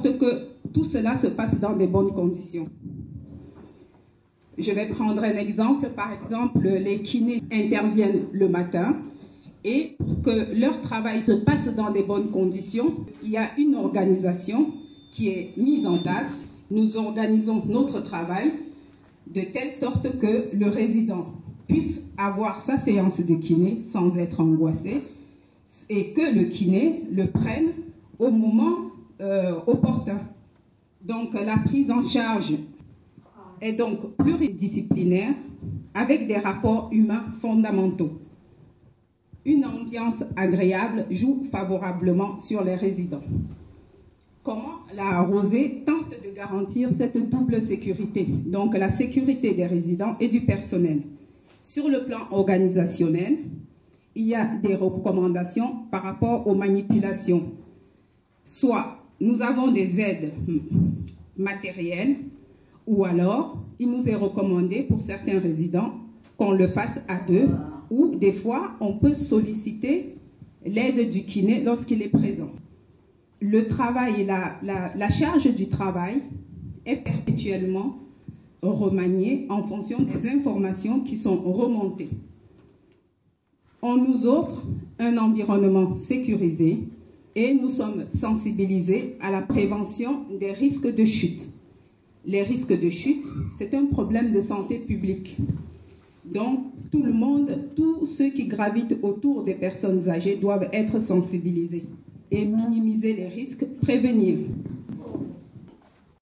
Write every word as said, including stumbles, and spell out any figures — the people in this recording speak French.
sorte que tout cela se passe dans des bonnes conditions. Je vais prendre un exemple. Par exemple, les kinés interviennent le matin et pour que leur travail se passe dans des bonnes conditions, il y a une organisation qui est mise en place. Nous organisons notre travail de telle sorte que le résident puisse avoir sa séance de kiné sans être angoissé et que le kiné le prenne au moment euh, opportun. Donc la prise en charge est donc pluridisciplinaire avec des rapports humains fondamentaux. Une ambiance agréable joue favorablement sur les résidents. Comment la Rosée tente de garantir cette double sécurité, donc la sécurité des résidents et du personnel. Sur le plan organisationnel, il y a des recommandations par rapport aux manipulations. Soit nous avons des aides matérielles, ou alors il nous est recommandé pour certains résidents qu'on le fasse à deux, ou des fois on peut solliciter l'aide du kiné lorsqu'il est présent. Le travail, la, la, la charge du travail est perpétuellement remaniée en fonction des informations qui sont remontées. On nous offre un environnement sécurisé et nous sommes sensibilisés à la prévention des risques de chute. Les risques de chute, c'est un problème de santé publique. Donc, tout le monde, tous ceux qui gravitent autour des personnes âgées doivent être sensibilisés et minimiser les risques, prévenir.